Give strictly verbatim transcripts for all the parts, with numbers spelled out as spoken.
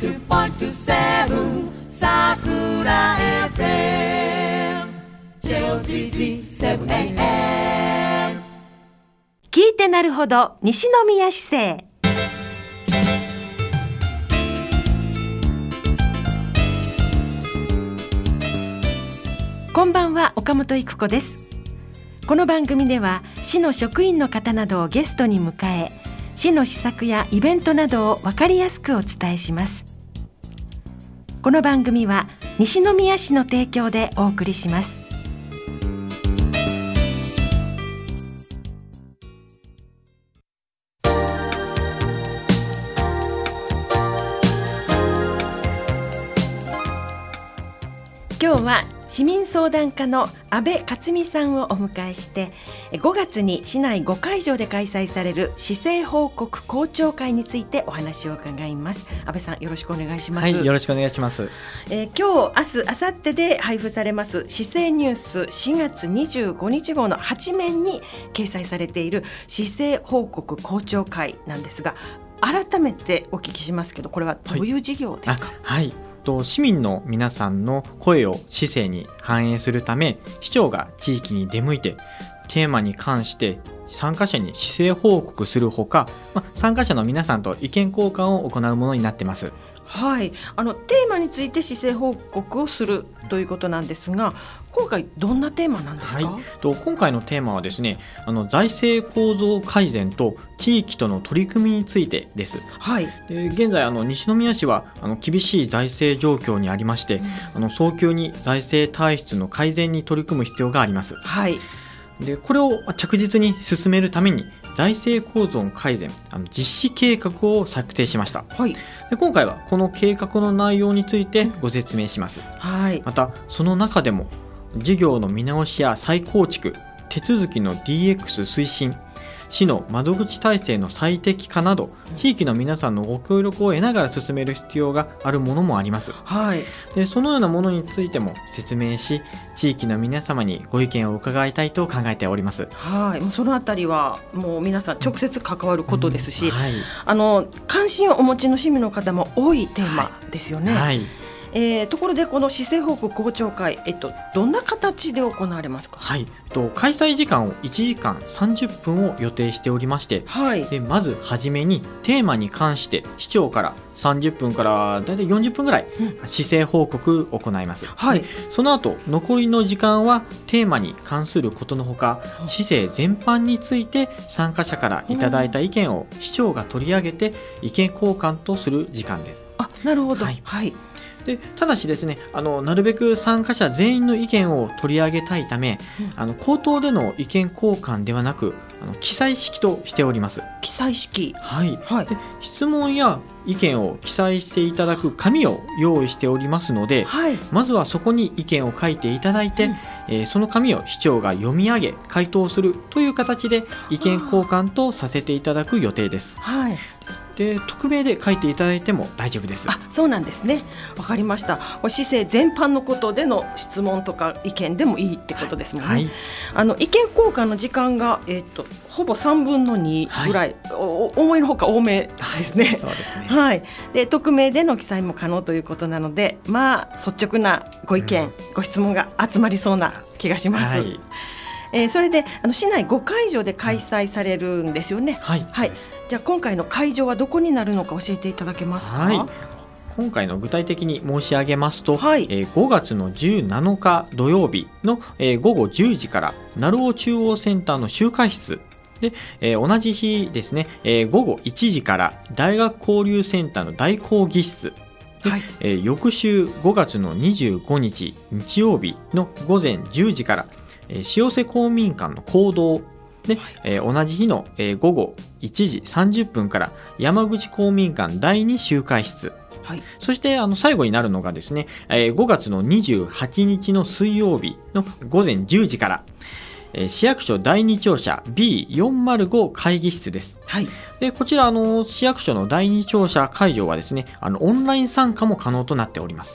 にてんなな Sakura エフエム ジェイオーティーティー セブンエーエム聞いてなるほど西宮市政。こんばんは、岡本育子です。この番組では市の職員の方などをゲストに迎え、市の施策やイベントなどを分かりやすくお伝えします。この番組は西宮市の提供でお送りします。今日は市民相談課の阿部克美さんをお迎えして、ごがつに市内ごかいじょうで開催される市政報告公聴会についてお話を伺います。阿部さん、よろしくお願いします。 はい、よろしくお願いします。 えー、今日、明日、明後日で配布されます市政ニュースしがつにじゅうごにち号のはち面に掲載されている市政報告公聴会なんですが、改めてお聞きしますけど、これはどういう事業ですか？ はい、はいと市民の皆さんの声を市政に反映するため、市長が地域に出向いてテーマに関して参加者に市政報告するほか、ま、参加者の皆さんと意見交換を行うものになっています。 はい、あのテーマについて市政報告をするということなんですが、今回どんなテーマなんですか？ はい、と今回のテーマはですね、あの財政構造改善と地域との取り組みについてです。 はい、 で現在あの西宮市はあの厳しい財政状況にありまして、うん、あの早急に財政体質の改善に取り組む必要があります。 はい、 でこれを着実に進めるために財政構造改善あの実施計画を策定しました。 はい、 で今回はこの計画の内容についてご説明します。 はい、 またその中でも事業の見直しや再構築、手続きの ディーエックス 推進、市の窓口体制の最適化など、地域の皆さんのご協力を得ながら進める必要があるものもあります。 はい、 でそのようなものについても説明し、地域の皆様にご意見を伺いたいと考えております。 はい、もうそのあたりはもう皆さん直接関わることですし、 うんうん、はい、 あの関心をお持ちの市民の方も多いテーマですよね。 はいはい、 えー、ところでこの市政報告公聴会、えっと、どんな形で行われますか？ はい、と開催時間をいちじかんさんじゅっぷんを予定しておりまして、 はい、 でまずはじめにテーマに関して市長からさんじゅっぷんからだいたいよんじゅっぷんぐらい市政報告を行います。 はい、 その後残りの時間はテーマに関することのほか、市政全般について参加者からいただいた意見を市長が取り上げて意見交換とする時間です。 あ、なるほど。 はい、 はい、 でただしですね、あのなるべく参加者全員の意見を取り上げたいため、うん、あの口頭での意見交換ではなく、あの記載式としております。 記載式、 はいはい、 で質問や意見を記載していただく紙を用意しておりますので、 はい、 まずはそこに意見を書いていただいて、うん、えー、その紙を市長が読み上げ回答するという形で意見交換とさせていただく予定です。 はい、 で匿名で書いていただいても大丈夫です。 あ、そうなんですね。わかりました。これ市政全般のことでの質問とか意見でもいいってことですもんね。はい、あの意見交換の時間が、えー、とほぼさんぶんのにぐらい、はい、お思いのほか多めですね。 はい、そうですね。 はい、で匿名での記載も可能ということなので、まあ率直なご意見、うん、ご質問が集まりそうな気がします。はい、えー、それであの市内ごかいじょうで開催されるんですよね。 はい、 はい、じゃあ今回の会場はどこになるのか教えていただけますか？ はい、今回の具体的に申し上げますと、 はい、 えー、ごがつのじゅうなのか土曜日の、えー、ごごじゅうじから鳴尾中央センターの集会室で、えー、同じ日ですね、えー、ごごいちじから大学交流センターの大講義室、はい、えー、翌週ごがつのにじゅうごにち日曜日のごぜんじゅうじから塩瀬公民館の講堂で、はい、えー、同じ日の、えー、ごごいちじさんじゅっぷんから山口公民館だいに集会室、はい、そしてあの最後になるのがですね、えー、ごがつのにじゅうはちにちの水曜日のごぜんじゅうじから、えー、市役所だいに庁舎 ビーよんまるご 会議室です。はい、でこちらあの市役所のだいに庁舎会場はですね、あのオンライン参加も可能となっております。 あ、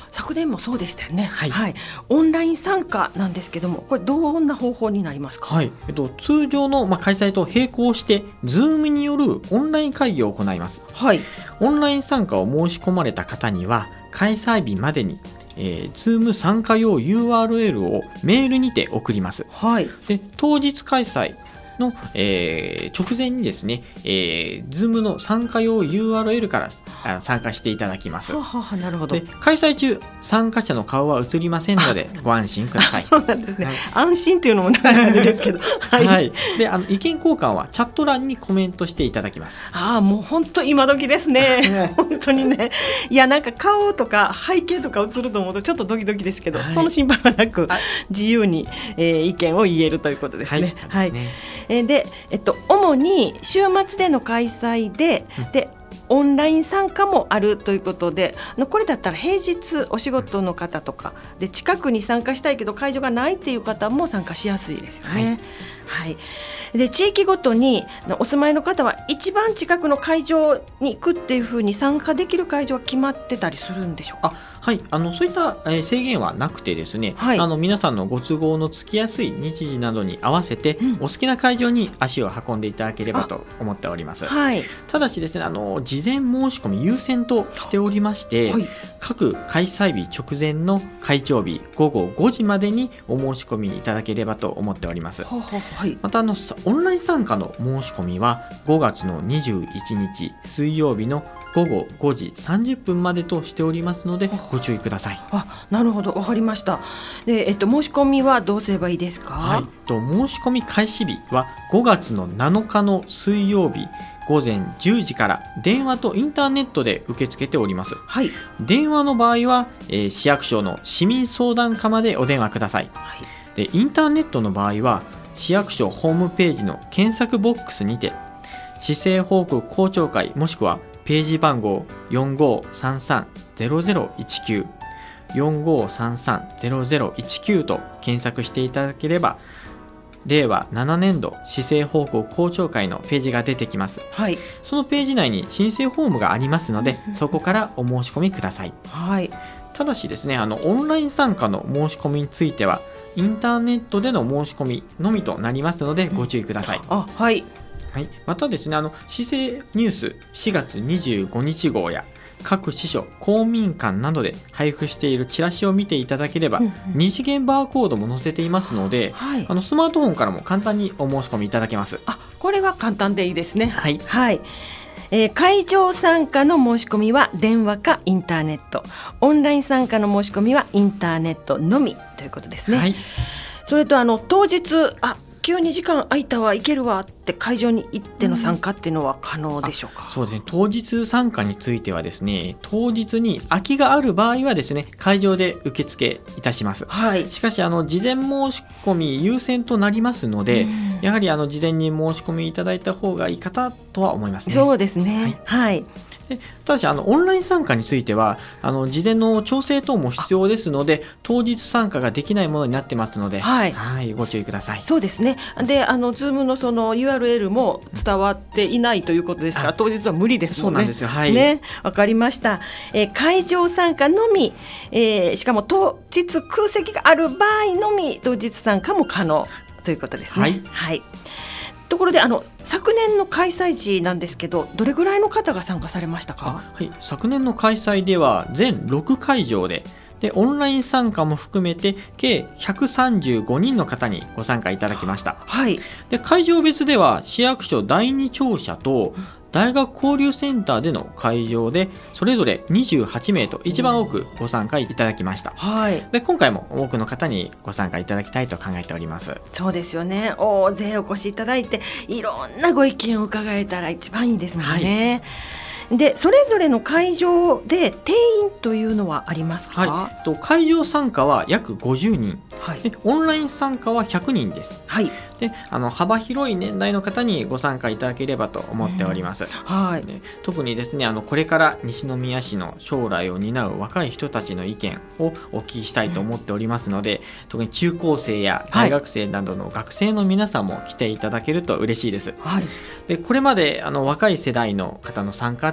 昨年もそうでしたよね。 はいはい、オンライン参加なんですけども、これどんな方法になりますか？ はい、えっと、通常の、まあ、開催と並行して Zoom によるオンライン会議を行います。 はい、 オンライン参加を申し込まれた方には開催日までに、えー、Zoom 参加用 ユーアールエル をメールにて送ります。 はい、 で当日開催の、えー、直前にですね、えー、Zoom の参加用 ユーアールエル からあ参加していただきます。 ははは、なるほど。 で開催中参加者の顔は映りませんのでご安心ください。 そうなんですね、 はい、 安心というのもなんかあれですけどはい、 はい、であの意見交換はチャット欄にコメントしていただきます。 ああ、もう本当今時ですね本当にね。いや、なんか顔とか背景とか映ると思うとちょっとドキドキですけど、はい、その心配はなく自由に、えー、意見を言えるということですね。はい、えー、で、えっと、主に週末での開催で、うん、でオンライン参加もあるということで、これだったら平日お仕事の方とかで近くに参加したいけど会場がないっていう方も参加しやすいですよね。はい、はい、で地域ごとにお住まいの方は一番近くの会場に行くっていうふうに参加できる会場は決まってたりするんでしょうか？ あ、はい、あのそういった、えー、制限はなくてですね、はい、あの皆さんのご都合のつきやすい日時などに合わせて、うん、お好きな会場に足を運んでいただければと思っております。はい、ただしですね、あの事前申し込み優先としておりまして、はい、各開催日直前の開帳日ごごごじまでにお申し込みいただければと思っております。はは、はい、またあのオンライン参加の申し込みはごがつのにじゅういちにち水曜日のごごごじさんじゅっぷんまでとしておりますのでご注意ください。 あ、なるほど、わかりました。で、えっと、申し込みはどうすればいいですか？ はい、と申し込み開始日はごがつのなのかの水曜日ごぜんじゅうじから電話とインターネットで受け付けております。はい、電話の場合は、えー、市役所の市民相談課までお電話ください。はい、でインターネットの場合は市役所ホームページの検索ボックスにて市政報告公聴会もしくはページ番号 よんごさんさんゼロゼロいちきゅう よんごさんさんゼロゼロいちきゅうと検索していただければれいわななねんど市政報告公聴会のページが出てきます。はい、そのページ内に申請フォームがありますのでそこからお申し込みください。はい、ただしですね、あのオンライン参加の申し込みについてはインターネットでの申し込みのみとなりますのでご注意ください。うん、あ、はい、はい、またですね、あの市政ニュースしがつにじゅうごにち号や各支所公民館などで配布しているチラシを見ていただければ、うんうん、二次元バーコードも載せていますので、はい、あのスマートフォンからも簡単にお申し込みいただけます。 あ、これは簡単でいいですね。 はい、 はい、えー、会場参加の申し込みは電話かインターネット、オンライン参加の申し込みはインターネットのみということですね。はい、それとあの当日、あ、急に時間空いたわ、行けるわって会場に行っての参加っていうのは可能でしょうか？ うん、そうですね、当日参加についてはですね、当日に空きがある場合はですね会場で受付いたします。はい、しかしあの事前申し込み優先となりますので、うん、やはりあの事前に申し込みいただいた方がいいかとは思いますね。 そうですね。はい、はい、 でただしあのオンライン参加についてはあの事前の調整等も必要ですので当日参加ができないものになってますので、はいはい、ご注意ください。 そうですね。であの Zoom のその ユーアールエル も伝わっていないということですから当日は無理ですもんね。 そうなんですよ。はい、 ね、わかりました。えー、会場参加のみ、えー、しかも当日空席がある場合のみ当日参加も可能ということですね。はい、はい、ところであの昨年の開催時なんですけどどれぐらいの方が参加されましたか？ はい、昨年の開催では全ろくかいじょうででオンライン参加も含めて計ひゃくさんじゅうごにんの方にご参加いただきました。はい、で会場別では市役所だいに庁舎と大学交流センターでの会場でそれぞれにじゅうはちめいと一番多くご参加いただきました。はい、で今回も多くの方にご参加いただきたいと考えております。 そうですよね。大勢お越しいただいていろんなご意見を伺えたら一番いいですもんね。はい、でそれぞれの会場で定員というのはありますか？ はい、と会場参加は約ごじゅうにん、はい、でオンライン参加はひゃくにんです。はい、であの幅広い年代の方にご参加いただければと思っております。うん、はい、で特にですねあのこれから西宮市の将来を担う若い人たちの意見をお聞きしたいと思っておりますので、うん、特に中高生や大学生などの学生の皆さんも来ていただけると嬉しいです。はい、でこれまであの若い世代の方の参加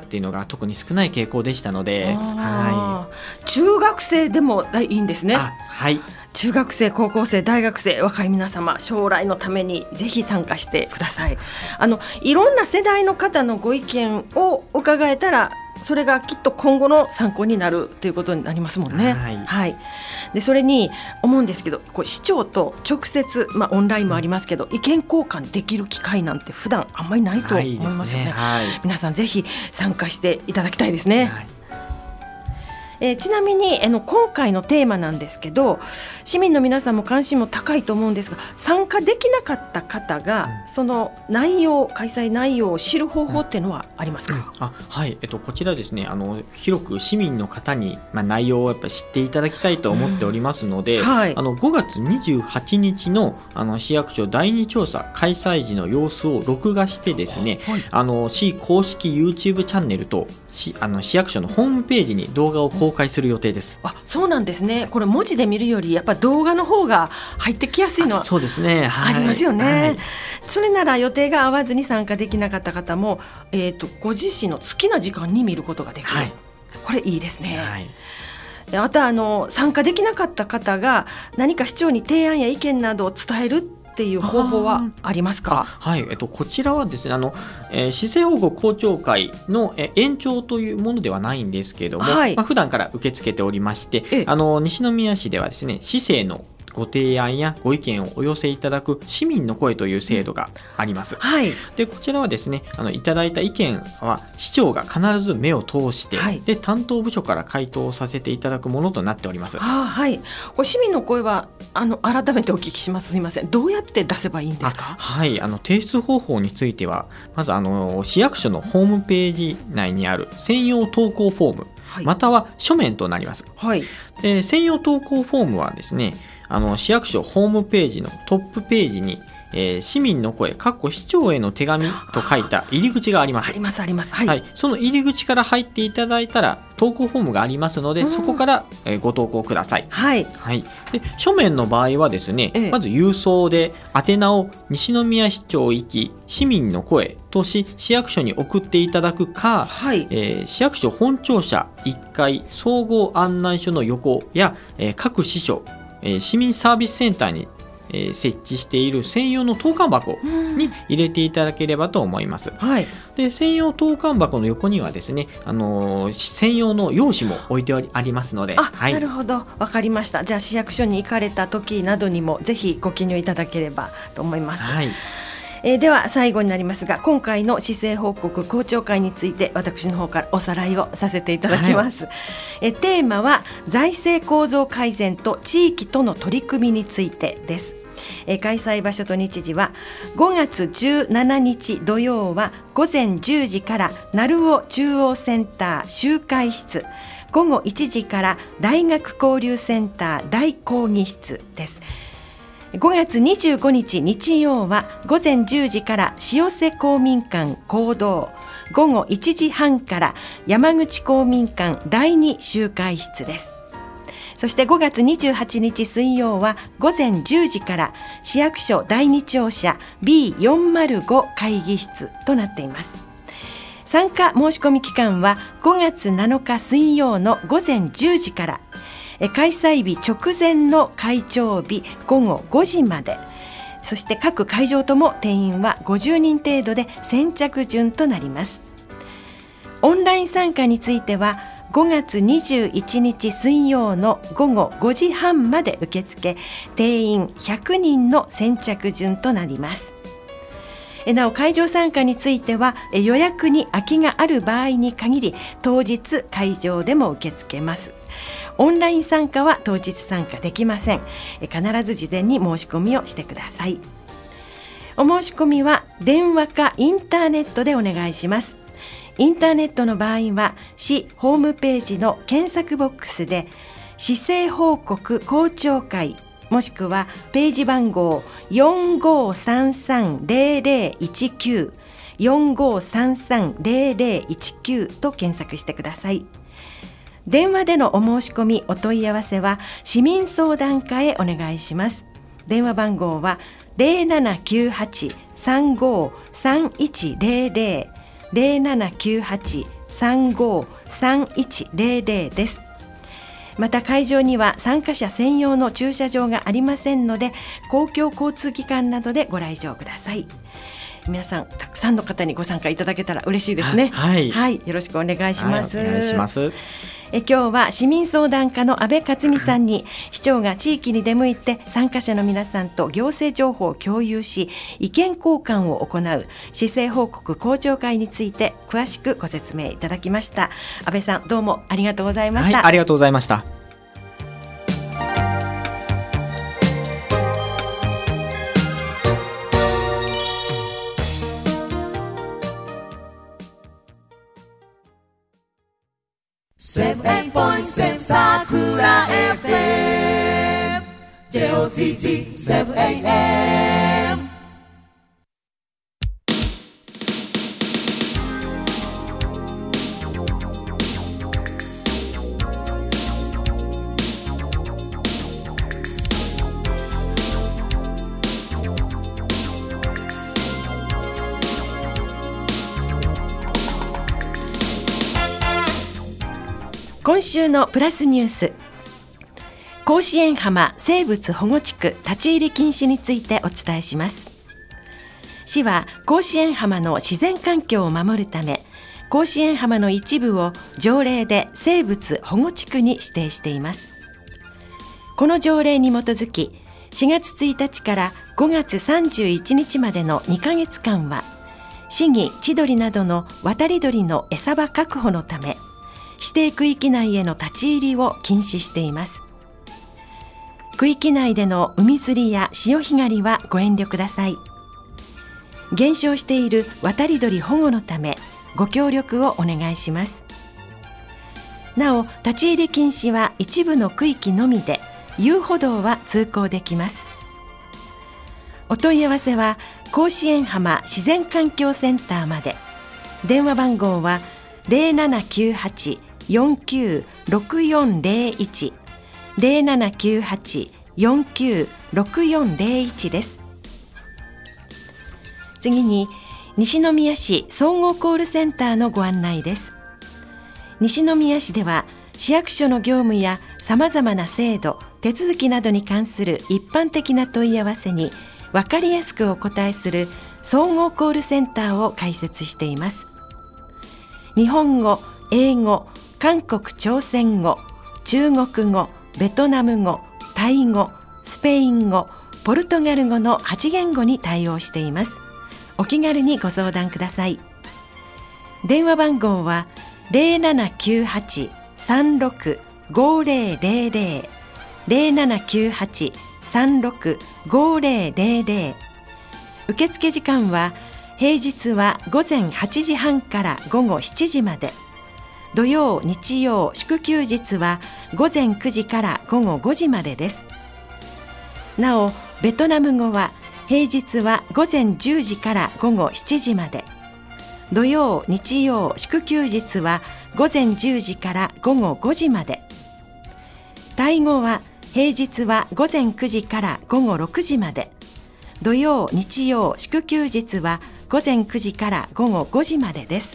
っていうのが特に少ない傾向でしたので、はい、中学生でもいいんですね。 あ、はい、 中学生、高校生、大学生、若い皆様、将来のためにぜひ参加してください。あのいろんな世代の方のご意見を伺えたら、それがきっと今後の参考になるということになりますもんね。 はい、 はい、でそれに思うんですけど、こう市長と直接、まあ、オンラインもありますけど、意見交換できる機会なんて普段あんまりないと思いますよね。 はい、 皆さんぜひ参加していただきたいですね。はい、えー、ちなみにあの今回のテーマなんですけど、市民の皆さんも関心も高いと思うんですが、参加できなかった方が、うん、その内容開催内容を知る方法っていうのはありますか？うん、 あはい、えっと、こちらですね、あの広く市民の方に、まあ、内容をやっぱり知っていただきたいと思っておりますので、うん、はい、あのごがつにじゅうはちにち の, あの市役所だいに調査開催時の様子を録画してですね、はい、あの市公式 YouTube チャンネルと 市, あの市役所のホームページに動画を公開する予定です。 あ、そうなんですね。これ文字で見るよりやっぱ動画の方が入ってきやすいのはそうですね、はい、 ありますよね。はい、それなら予定が合わずに参加できなかった方も、えーと、ご自身の好きな時間に見ることができる。はい、これいいですね。はい、またあの参加できなかった方が何か市長に提案や意見などを伝えるっていう方法はありますか？ はい、えっと、こちらはですね、あの、えー、市政保護公聴会の、えー、延長というものではないんですけれども、はい、まあ、普段から受け付けておりまして、あの西宮市ではですね、市政のご提案やご意見をお寄せいただく市民の声という制度があります。うん、はい、でこちらはですね、あのいただいた意見は市長が必ず目を通して、はい、で担当部署から回答させていただくものとなっております。 あ、はい、これ市民の声はあの改めてお聞きします。すいません、どうやって出せばいいんですか？ はい、あの提出方法については、まずあの市役所のホームページ内にある専用投稿フォーム、はい、または書面となります。はい、で専用投稿フォームはですね、あの市役所ホームページのトップページに、えー、市民の声市長への手紙と書いた入り口があります。 ありますあります、はいはい、その入り口から入っていただいたら投稿フォームがありますので、そこから、えー、ご投稿ください。はいはい、で書面の場合はですね、ええ、まず郵送で宛名を西宮市長行き市民の声とし市役所に送っていただくか、はい、えー、市役所本庁舎いっかい総合案内所の横や、えー、各支所、えー、市民サービスセンターに、えー、設置している専用の投函箱に入れていただければと思います。はい、で専用投函箱の横にはですね、あのー、専用の用紙も置いてありますので。 あ、 はい、 なるほど、わかりました。じゃあ市役所に行かれた時などにもぜひご記入いただければと思います。はい、えー、では最後になりますが、今回の市政報告公聴会について私の方からおさらいをさせていただきます。はい、えー、テーマは財政構造改善と地域との取り組みについてです。えー、開催場所と日時はごがつじゅうしちにち土曜はごぜんじゅうじから鳴尾中央センター集会室、ごごいちじから大学交流センター大講義室です。ごがつにじゅうごにち日曜はごぜんじゅうじから塩瀬公民館講堂、ごごいちじはんから山口公民館だいに集会室です。そしてごがつにじゅうはちにち水曜はごぜんじゅうじから市役所だいに庁舎 ビーよんまるご 会議室となっています。参加申し込み期間はごがつなのか水曜のごぜんじゅうじから、開催日直前の開庁日ごごごじまで、そして各会場とも定員はごじゅうにん程度で先着順となります。オンライン参加についてはごがつにじゅういちにち水曜のごごごじはんまで受付、定員ひゃくにんの先着順となります。なお会場参加については予約に空きがある場合に限り当日会場でも受け付けます。オンライン参加は当日参加できません。必ず事前に申し込みをしてください。お申し込みは電話かインターネットでお願いします。インターネットの場合は市ホームページの検索ボックスで市政報告公聴会、もしくはページ番号 よんごさんさんぜろぜろいちきゅう よんごさんさんぜろぜろいちきゅうと検索してください。電話でのお申し込みお問い合わせは市民相談課へお願いします。電話番号は ゼロななきゅうはち さんご さんいちゼロゼロ ゼロななきゅうはちさんごさんいちゼロゼロです。また会場には参加者専用の駐車場がありませんので、公共交通機関などでご来場ください。皆さんたくさんの方にご参加いただけたら嬉しいですね。 はい、 はい、よろしくお願いします。 はい、お願いします。 え今日は市民相談課の安倍克美さんに市長が地域に出向いて参加者の皆さんと行政情報を共有し意見交換を行う市政報告公聴会について詳しくご説明いただきました。安倍さん、どうもありがとうございました。 はい、ありがとうございました。 セブンエイトポイントセブン Sakura エフエム ジェイオーティーティー セブンエイトエム今週のプラスニュース、甲子園浜生物保護地区立ち入り禁止についてお伝えします。市は甲子園浜の自然環境を守るため、甲子園浜の一部を条例で生物保護地区に指定しています。この条例に基づきしがつついたちからごがつさんじゅういちにちまでのにかげつかんはシギ、チドリなどの渡り鳥の餌場確保のため指定区域内への立ち入りを禁止しています。区域内での海釣りや潮干狩りはご遠慮ください。減少している渡り鳥保護のためご協力をお願いします。なお、立ち入り禁止は一部の区域のみで遊歩道は通行できます。お問い合わせは甲子園浜自然環境センターまで。電話番号は ゼロななきゅうはち よんきゅう ろくよんゼロいち ゼロななきゅうはち よんきゅう ろくよんゼロいちです。次に西宮市総合コールセンターのご案内です。西宮市では市役所の業務やさまざまな制度、手続きなどに関する一般的な問い合わせに分かりやすくお答えする総合コールセンターを開設しています。日本語、英語、韓国朝鮮語、中国語、ベトナム語、タイ語、スペイン語、ポルトガル語のはちげんごに対応しています。お気軽にご相談ください。電話番号は ゼロななきゅうはち さんろく ごゼロゼロゼロ ゼロななきゅうはち さんろく ごゼロゼロゼロ。受付時間は平日はごぜんはちじはんからごごしちじまで、土曜、日曜、祝休日はごぜんくじからごごごじまでです。なお、ベトナム語は平日はごぜんじゅうじからごごしちじまで、土曜、日曜、祝休日はごぜんじゅうじからごごごじまで。タイ語は平日はごぜんくじからごごろくじまで、土曜、日曜、祝休日はごぜんくじからごごごじまでです。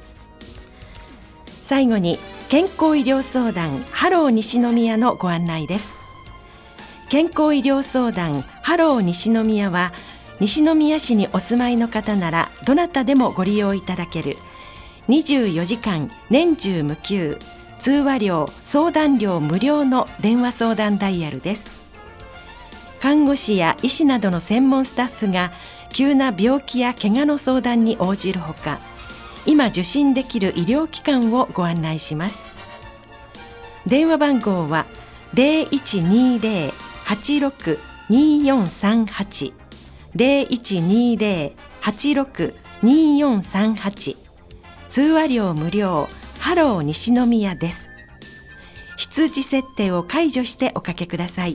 最後に健康医療相談ハロー西宮のご案内です。健康医療相談ハロー西宮は西宮市にお住まいの方ならどなたでもご利用いただけるにじゅうよじかん年中無休、通話料相談料無料の電話相談ダイヤルです。看護師や医師などの専門スタッフが急な病気や怪我の相談に応じるほか、今受診できる医療機関をご案内します。電話番号は ゼロいちにゼロ はちろく によんさんはち ゼロいちにゼロ はちろく によんさんはち、通話料無料、ハロー西宮です。非通知設定を解除しておかけください。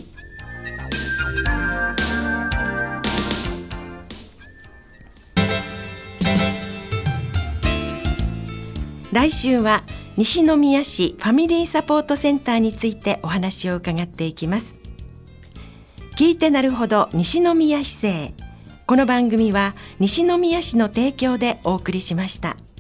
来週は西宮市ファミリーサポートセンターについてお話を伺っていきます。聞いてなるほど西宮市政。この番組は西宮市の提供でお送りしました。